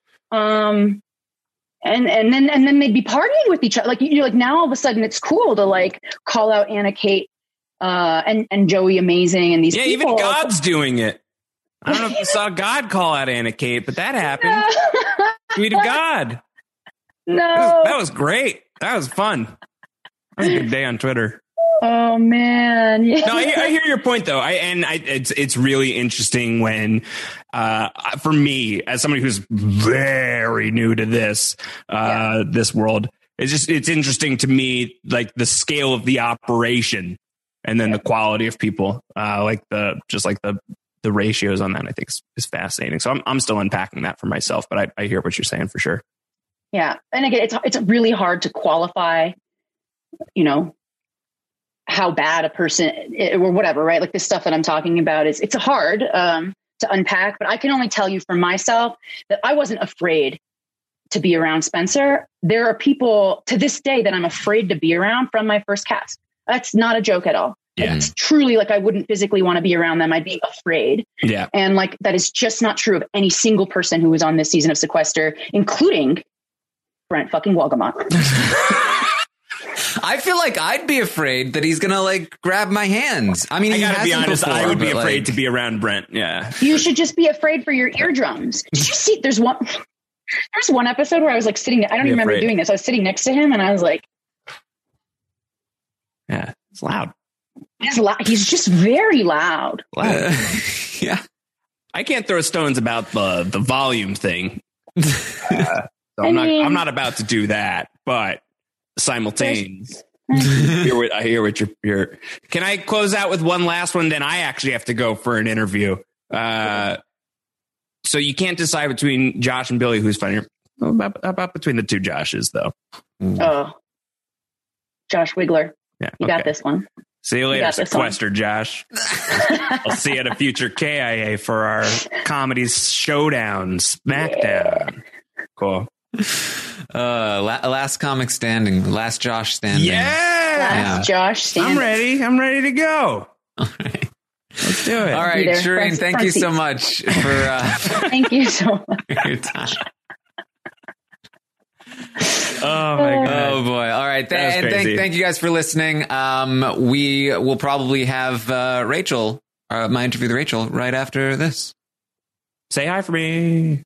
[SPEAKER 6] Um. And and then and then they'd be partying with each other. Like you're like now all of a sudden it's cool to like call out Anna Kate uh, and and Joey Amazing and these
[SPEAKER 5] yeah
[SPEAKER 6] people.
[SPEAKER 5] Even God's doing it. I don't know if you saw God call out Anna Kate, but that happened.
[SPEAKER 6] No.
[SPEAKER 5] Tweeted God.
[SPEAKER 6] No,
[SPEAKER 5] that was, that was great. That was fun. That was a good day on Twitter.
[SPEAKER 6] Oh man! Yeah.
[SPEAKER 5] No, I, I hear your point though. I and I, it's it's really interesting when, uh, for me as somebody who's very new to this, uh, yeah. this world, it's just it's interesting to me, like the scale of the operation, and then yeah. the quality of people, uh, like the just like the the ratios on that. I think is, is fascinating. So I'm I'm still unpacking that for myself, but I, I hear what you're saying for sure.
[SPEAKER 6] Yeah, and again, it's it's really hard to qualify, you know. How bad a person or whatever, right? Like this stuff that I'm talking about is it's hard um, to unpack, but I can only tell you for myself that I wasn't afraid to be around Spencer. There are people to this day that I'm afraid to be around from my first cast. That's not a joke at all.
[SPEAKER 5] Yeah.
[SPEAKER 6] It's truly like I wouldn't physically want to be around them. I'd be afraid.
[SPEAKER 5] Yeah.
[SPEAKER 6] And like that is just not true of any single person who was on this season of Sequester, including Brent fucking Walgamot.
[SPEAKER 4] I feel like I'd be afraid that he's gonna like grab my hands. I mean,
[SPEAKER 5] I
[SPEAKER 4] he
[SPEAKER 5] gotta be
[SPEAKER 4] hasn't
[SPEAKER 5] honest,
[SPEAKER 4] before,
[SPEAKER 5] I would be
[SPEAKER 4] but,
[SPEAKER 5] afraid
[SPEAKER 4] like,
[SPEAKER 5] to be around Brent. Yeah.
[SPEAKER 6] You should just be afraid for your eardrums. Did you see? There's one. There's one episode where I was like sitting. I don't
[SPEAKER 5] Be
[SPEAKER 6] even remember
[SPEAKER 5] afraid.
[SPEAKER 6] doing this. I was sitting next to him, and I was like,
[SPEAKER 5] Yeah. It's loud.
[SPEAKER 6] "He's loud. He's just very loud."
[SPEAKER 5] Loud.
[SPEAKER 4] yeah.
[SPEAKER 5] I can't throw stones about the the volume thing. Uh, so
[SPEAKER 6] I
[SPEAKER 5] I'm not.
[SPEAKER 6] mean-
[SPEAKER 5] I'm not about to do that. But simultaneous. I hear what, I hear what you're, you're. Can I close out with one last one? Then I actually have to go for an interview. Uh, so you can't decide between Josh and Billy who's funnier. How about, how about between the two Joshes, though?
[SPEAKER 6] Oh, Josh Wigler,
[SPEAKER 5] Yeah,
[SPEAKER 6] you
[SPEAKER 5] okay.
[SPEAKER 6] got this one.
[SPEAKER 5] See you later,
[SPEAKER 6] got this one.
[SPEAKER 5] Sequester Josh. I'll see you at a future K I A for our comedy showdown, SmackDown. Cool.
[SPEAKER 4] Uh, la- last comic standing, last Josh standing.
[SPEAKER 5] Yeah.
[SPEAKER 6] That's Josh Stanley.
[SPEAKER 5] I'm ready. I'm ready to go.
[SPEAKER 4] All right.
[SPEAKER 5] Let's do it.
[SPEAKER 4] All right,
[SPEAKER 6] Be there.
[SPEAKER 4] Shireen,
[SPEAKER 6] Front-
[SPEAKER 4] thank
[SPEAKER 6] front
[SPEAKER 4] you so
[SPEAKER 6] seats.
[SPEAKER 4] much for uh,
[SPEAKER 6] Thank you so much.
[SPEAKER 4] your time.
[SPEAKER 5] Oh my god.
[SPEAKER 4] Oh boy! All right, Th-
[SPEAKER 5] That was
[SPEAKER 4] and thank
[SPEAKER 5] crazy.
[SPEAKER 4] thank you guys for listening. Um, we will probably have uh, Rachel, uh, my interview with Rachel, right after this.
[SPEAKER 5] Say hi for me.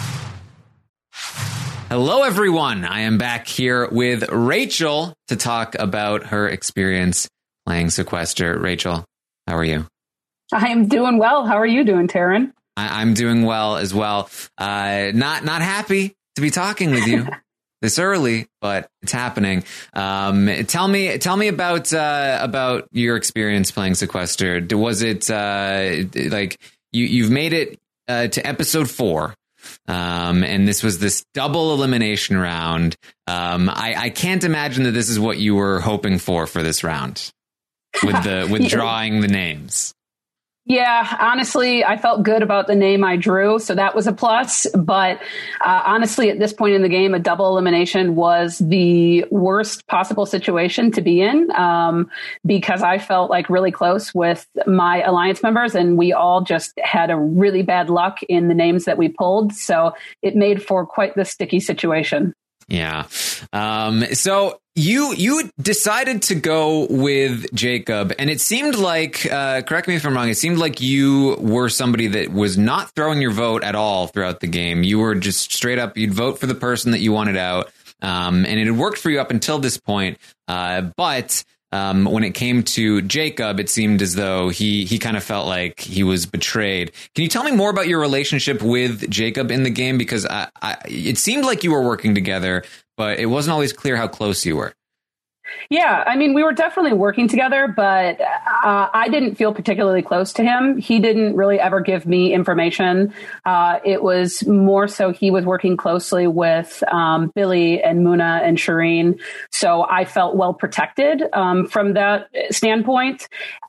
[SPEAKER 4] Hello, everyone. I am back here with Rachel to talk about her experience playing Sequester. Rachel, how are you?
[SPEAKER 7] I am doing well. How are you doing, Taryn?
[SPEAKER 4] I- I'm doing well as well. Uh, not not happy to be talking with you this early, but it's happening. Um, tell me tell me about uh, about your experience playing Sequester. Was it uh, like you you've made it uh, to episode four? Um, and this was this double elimination round. Um, I, I can't imagine that this is what you were hoping for for this round with the with drawing the names.
[SPEAKER 7] Yeah, honestly, I felt good about the name I drew, so that was a plus. But uh, honestly, at this point in the game, a double elimination was the worst possible situation to be in um, because I felt like really close with my alliance members, and we all just had a really bad luck in the names that we pulled. So it made for quite the sticky situation.
[SPEAKER 4] Yeah. Um, so you you decided to go with Jacob, and it seemed like, uh, correct me if I'm wrong, it seemed like you were somebody that was not throwing your vote at all throughout the game. You were just straight up, you'd vote for the person that you wanted out, um, and it had worked for you up until this point. Uh, but um, when it came to Jacob, it seemed as though he he kind of felt like he was betrayed. Can you tell me more about your relationship with Jacob in the game? Because I, I, it seemed like you were working together, but it wasn't always clear how close you were.
[SPEAKER 7] Yeah, I mean, we were definitely working together, but uh, I didn't feel particularly close to him. He didn't really ever give me information. Uh, it was more so he was working closely with um, Billy and Muna and Shireen. So I felt well protected um, from that standpoint.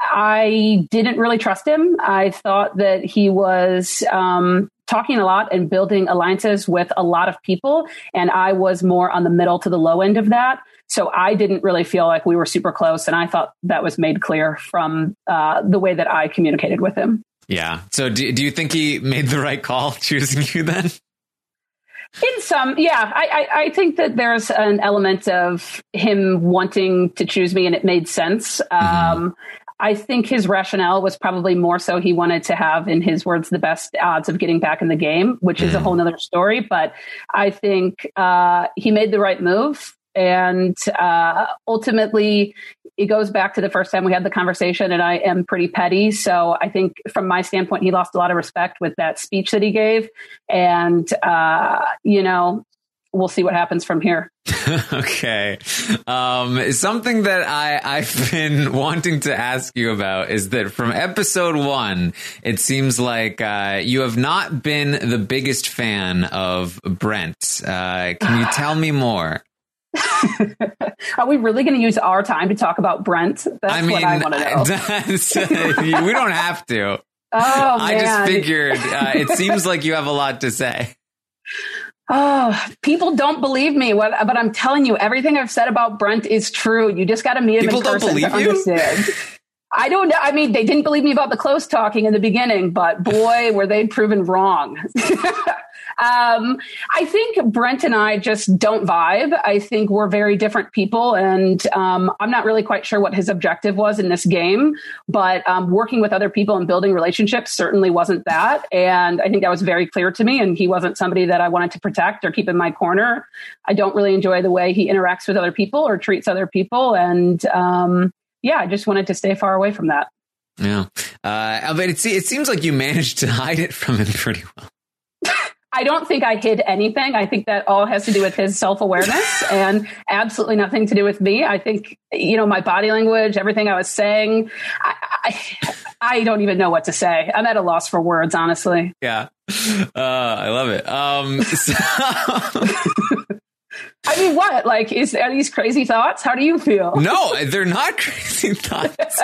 [SPEAKER 7] I didn't really trust him. I thought that he was um, talking a lot and building alliances with a lot of people. And I was more on the middle to the low end of that. So I didn't really feel like we were super close. And I thought that was made clear from uh, the way that I communicated with him.
[SPEAKER 4] Yeah. So do, do you think he made the right call choosing you then?
[SPEAKER 7] In some, yeah, I, I, I think that there's an element of him wanting to choose me and it made sense.
[SPEAKER 4] Mm-hmm.
[SPEAKER 7] Um, I think his rationale was probably more so he wanted to have, in his words, the best odds of getting back in the game, which is a whole nother story. But I think uh, he made the right move. And uh, ultimately, it goes back to the first time we had the conversation, and I am pretty petty. So I think from my standpoint, he lost a lot of respect with that speech that he gave. And, uh, you know, we'll see what happens from here.
[SPEAKER 4] Okay. Um, something that I, I've been wanting to ask you about is that from episode one, it seems like uh, you have not been the biggest fan of Brent. Uh, can you tell me more?
[SPEAKER 7] Are we really going to use our time to talk about Brent? That's
[SPEAKER 4] I mean,
[SPEAKER 7] what I want to know.
[SPEAKER 4] that's, we don't have to.
[SPEAKER 7] Oh, man.
[SPEAKER 4] I just figured uh, it seems like you have a lot to say.
[SPEAKER 7] Oh, people don't believe me, but I'm telling you, everything I've said about Brent is true. You just got to meet him
[SPEAKER 4] people
[SPEAKER 7] in person
[SPEAKER 4] don't
[SPEAKER 7] to
[SPEAKER 4] believe
[SPEAKER 7] understand.
[SPEAKER 4] You?
[SPEAKER 7] I don't know. I mean, they didn't believe me about the close talking in the beginning, but boy, were they proven wrong. um, I think Brent and I just don't vibe. I think we're very different people. And um, I'm not really quite sure what his objective was in this game, but um, working with other people and building relationships certainly wasn't that. And I think that was very clear to me. And he wasn't somebody that I wanted to protect or keep in my corner. I don't really enjoy the way he interacts with other people or treats other people. And, um, yeah, I just wanted to stay far away from that.
[SPEAKER 4] Yeah. Uh, but it, it seems like you managed to hide it from him pretty well.
[SPEAKER 7] I don't think I hid anything. I think that all has to do with his self-awareness and absolutely nothing to do with me. I think, you know, my body language, everything I was saying, I, I, I don't even know what to say. I'm at a loss for words, honestly.
[SPEAKER 4] Yeah. Uh, I love it. Um, so
[SPEAKER 7] I mean, what? Like, is are these crazy thoughts? How do you feel?
[SPEAKER 4] No, they're not crazy thoughts.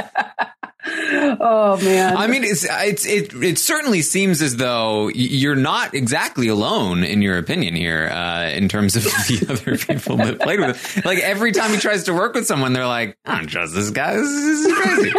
[SPEAKER 7] Oh man!
[SPEAKER 4] I mean, it's, it's it it certainly seems as though you're not exactly alone in your opinion here, uh, in terms of the other people that played with him. Like every time he tries to work with someone, they're like, "I don't trust this guy. This is, this is crazy."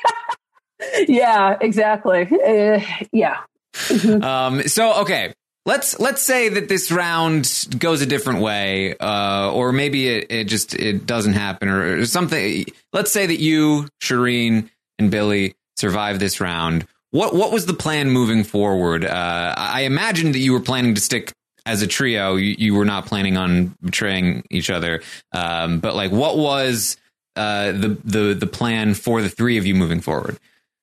[SPEAKER 7] Yeah, exactly. Uh, yeah. Mm-hmm.
[SPEAKER 4] Um. So okay. Let's let's say that this round goes a different way, uh, or maybe it, it just it doesn't happen, or, or something. Let's say that you, Shireen, and Billy survive this round. What what was the plan moving forward? Uh, I imagined that you were planning to stick as a trio. You, you were not planning on betraying each other. Um, but like, what was uh, the the the plan for the three of you moving forward?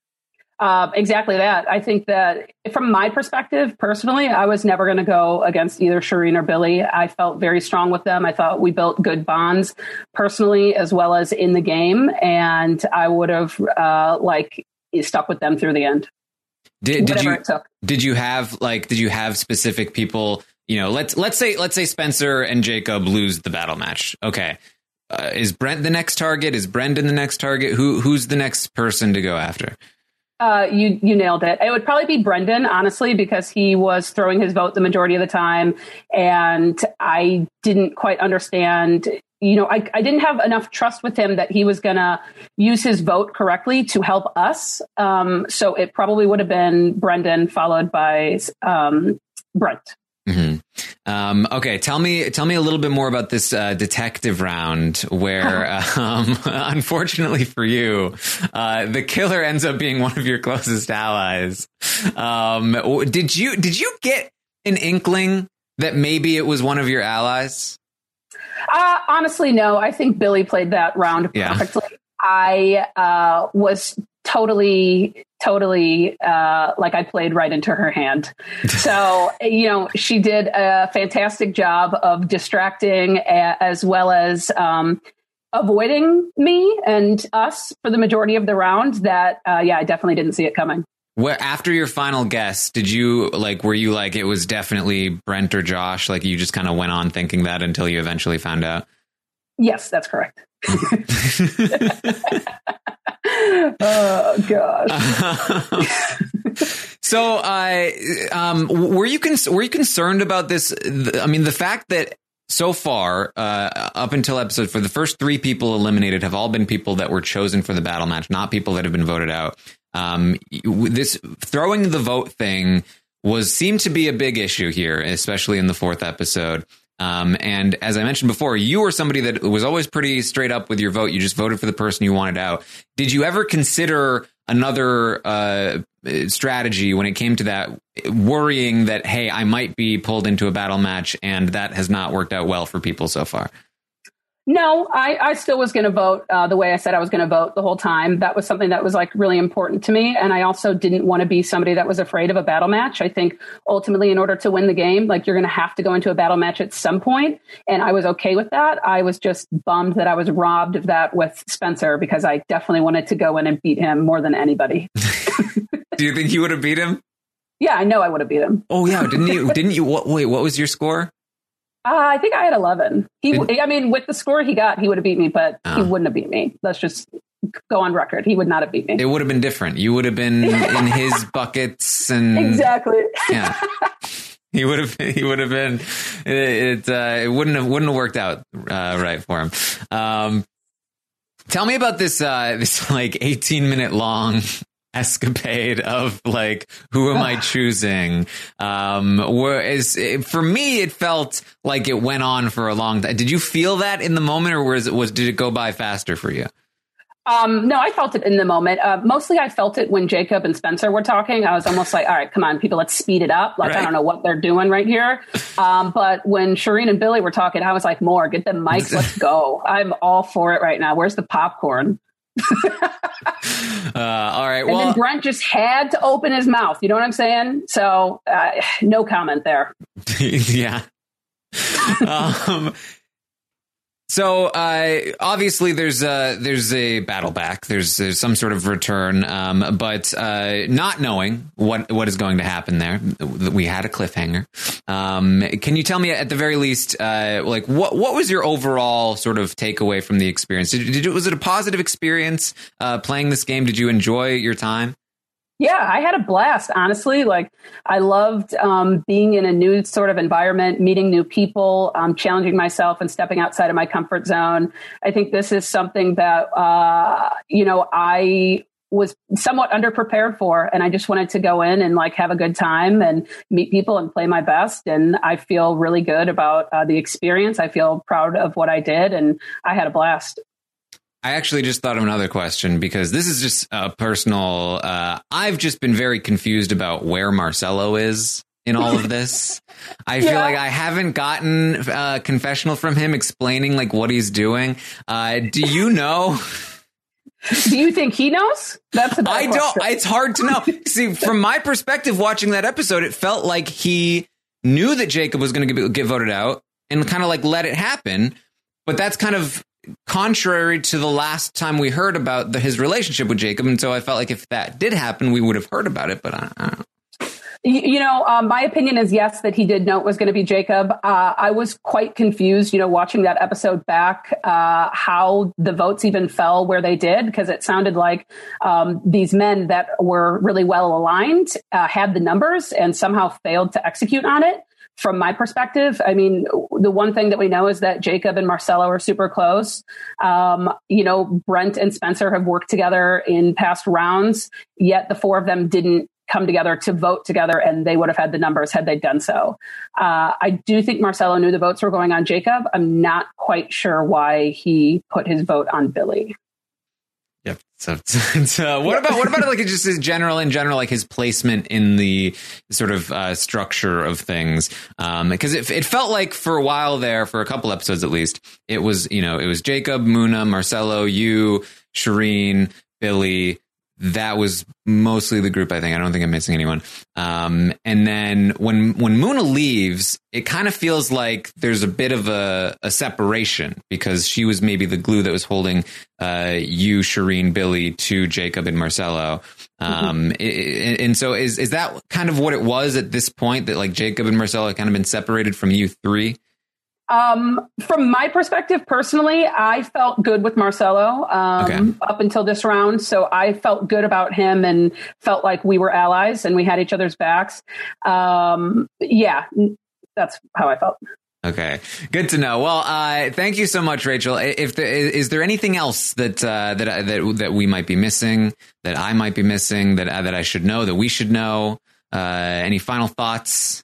[SPEAKER 7] Uh, exactly that. I think that from my perspective, personally, I was never going to go against either Shireen or Billy. I felt very strong with them. I thought we built good bonds personally, as well as in the game. And I would have uh, like stuck with them through the end.
[SPEAKER 4] Did, did you,
[SPEAKER 7] it took.
[SPEAKER 4] did you have like, did you have specific people, you know, let's, let's say, let's say Spencer and Jacob lose the battle match. Okay. Uh, is Brent the next target? Is Brendan the next target? Who, who's the next person to go after?
[SPEAKER 7] Uh, you you nailed it. It would probably be Brendan, honestly, because he was throwing his vote the majority of the time. And I didn't quite understand, you know, I, I didn't have enough trust with him that he was going to use his vote correctly to help us. Um, so it probably would have been Brendan followed by um, Brent.
[SPEAKER 4] Mm-hmm. Um, okay, tell me, tell me a little bit more about this uh, detective round where, um, unfortunately for you, uh, the killer ends up being one of your closest allies. Um, did you did you get an inkling that maybe it was one of your allies?
[SPEAKER 7] Uh, honestly, no. I think Billy played that round perfectly. Yeah. I uh, was totally. Totally, uh, like I played right into her hand. So, you know, she did a fantastic job of distracting a, as well as um, avoiding me and us for the majority of the round. That, uh, yeah, I definitely didn't see it coming.
[SPEAKER 4] Where after your final guess, did you like, were you like, it was definitely Brent or Josh? Like you just kind of went on thinking that until you eventually found out?
[SPEAKER 7] Yes, that's correct. Oh gosh.
[SPEAKER 4] So, uh, um, were you con- were you concerned about this? I mean, the fact that so far, uh, up until episode, for the first three people eliminated have all been people that were chosen for the battle match, not people that have been voted out. Um, this throwing the vote thing was seemed to be a big issue here, especially in the fourth episode. Um, and as I mentioned before, you were somebody that was always pretty straight up with your vote. You just voted for the person you wanted out. Did you ever consider another uh, strategy when it came to that, worrying that, hey, I might be pulled into a battle match and that has not worked out well for people so far?
[SPEAKER 7] No, I, I still was going to vote uh, the way I said I was going to vote the whole time. That was something that was like really important to me. And I also didn't want to be somebody that was afraid of a battle match. I think ultimately in order to win the game, like you're going to have to go into a battle match at some point. And I was okay with that. I was just bummed that I was robbed of that with Spencer because I definitely wanted to go in and beat him more than anybody.
[SPEAKER 4] Do you think you would have beat him?
[SPEAKER 7] Yeah, I know I would have beat him.
[SPEAKER 4] Oh, yeah. Didn't you? Didn't you? What, wait, what was your score?
[SPEAKER 7] Uh, I think I had eleven. He, I mean, with the score he got, he would have beat me, but oh. he wouldn't have beat me. Let's just go on record. He would not have beat me.
[SPEAKER 4] It would have been different. You would have been in his buckets and
[SPEAKER 7] exactly.
[SPEAKER 4] Yeah. He would have. He would have been. It. It, uh, it wouldn't have. Wouldn't have worked out uh, right for him. Um, tell me about this. Uh, this like eighteen minute long escapade of like, who am I choosing? Um, whereas for me, it felt like it went on for a long time. Did you feel that in the moment, or was it was did it go by faster for you?
[SPEAKER 7] Um, no, I felt it in the moment. Uh, mostly I felt it when Jacob and Spencer were talking. I was almost like, all right, come on, people, let's speed it up. Like, right. I don't know what they're doing right here. Um, but when Shireen and Billy were talking, I was like, more, get the mics, let's go. I'm all for it right now. Where's the popcorn?
[SPEAKER 4] uh, all right. Well,
[SPEAKER 7] and then Brent just had to open his mouth. You know what I'm saying? So uh, no comment there.
[SPEAKER 4] Yeah. um, So uh, obviously there's a, there's a battle back. There's, there's some sort of return, um, but uh, not knowing what what is going to happen there, we had a cliffhanger. Um, can you tell me at the very least, uh, like what what was your overall sort of takeaway from the experience? Did, did was it a positive experience uh, playing this game? Did you enjoy your time?
[SPEAKER 7] Yeah, I had a blast, honestly. Like, I loved um, being in a new sort of environment, meeting new people, um, challenging myself and stepping outside of my comfort zone. I think this is something that, uh, you know, I was somewhat underprepared for. And I just wanted to go in and like have a good time and meet people and play my best. And I feel really good about uh, the experience. I feel proud of what I did, and I had a blast.
[SPEAKER 4] I actually just thought of another question, because this is just a personal. Uh, I've just been very confused about where Marcelo is in all of this. I yeah. feel like I haven't gotten a confessional from him explaining like what he's doing. Uh, do you know?
[SPEAKER 7] Do you think he knows? That's a bad
[SPEAKER 4] I
[SPEAKER 7] question.
[SPEAKER 4] don't. It's hard to know. See, from my perspective, watching that episode, it felt like he knew that Jacob was going to get voted out and kind of like let it happen. But that's kind of contrary to the last time we heard about the, his relationship with Jacob. And so I felt like if that did happen, we would have heard about it. But I, I don't know.
[SPEAKER 7] You know, um, my opinion is yes, that he did know it was going to be Jacob. Uh, I was quite confused, you know, watching that episode back, uh, how the votes even fell where they did, because it sounded like um, these men that were really well aligned uh, had the numbers and somehow failed to execute on it. From my perspective, I mean, the one thing that we know is that Jacob and Marcelo are super close. Um, you know, Brent and Spencer have worked together in past rounds, yet the four of them didn't come together to vote together, and they would have had the numbers had they done so. Uh, I do think Marcelo knew the votes were going on Jacob. I'm not quite sure why he put his vote on Billy.
[SPEAKER 4] Yep. So, so what about what about like just his general in general, like his placement in the sort of uh, structure of things? Um, because it, it felt like for a while there, for a couple episodes at least, it was, you know, it was Jacob, Muna, Marcelo, you, Shireen, Billy. That was mostly the group, I think. I don't think I'm missing anyone. Um, and then when when Muna leaves, it kind of feels like there's a bit of a, a separation, because she was maybe the glue that was holding uh, you, Shireen, Billy to Jacob and Marcelo. Um, mm-hmm. it, and so is is that kind of what it was at this point, that like Jacob and Marcelo had kind of been separated from you three?
[SPEAKER 7] Um, from my perspective, personally, I felt good with Marcelo um, okay. up until this round. So I felt good about him and felt like we were allies and we had each other's backs. Um, yeah, that's how I felt.
[SPEAKER 4] Okay, good to know. Well, uh, thank you so much, Rachel. If there, is there anything else that uh, that that that we might be missing, that I might be missing, that uh, that I should know, that we should know? Uh, any final thoughts?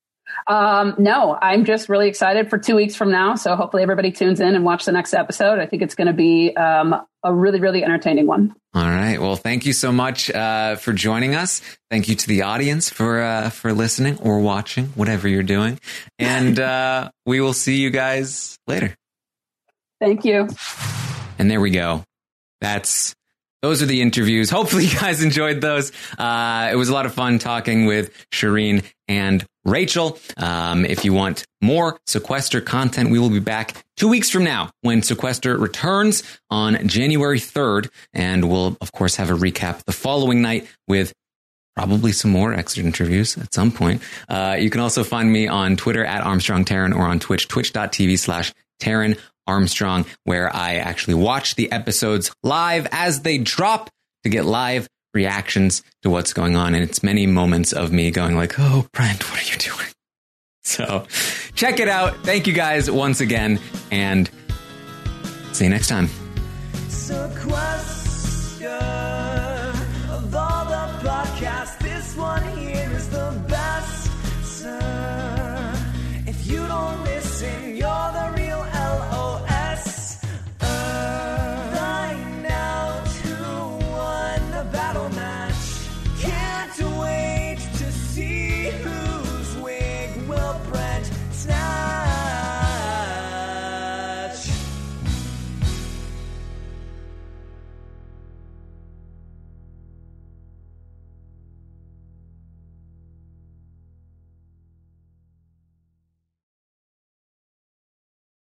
[SPEAKER 7] Um, no, I'm just really excited for two weeks from now. So hopefully everybody tunes in and watch the next episode. I think it's going to be um, a really, really entertaining one.
[SPEAKER 4] All right. Well, thank you so much uh, for joining us. Thank you to the audience for uh, for listening or watching, whatever you're doing. And uh, we will see you guys later.
[SPEAKER 7] Thank you.
[SPEAKER 4] And there we go. That's Those are the interviews. Hopefully you guys enjoyed those. Uh, it was a lot of fun talking with Shireen and Rachel. Um, if you want more Sequester content, we will be back two weeks from now when Sequester returns on January third. And we'll, of course, have a recap the following night with probably some more exit interviews at some point. Uh, you can also find me on Twitter at Armstrong Taran or on Twitch, twitch.tv slash Taran Armstrong, where I actually watch the episodes live as they drop to get live reactions to what's going on. And it's many moments of me going like, oh, Brent, what are you doing? So check it out. Thank you guys once again, and see you next time.
[SPEAKER 3] Sequester.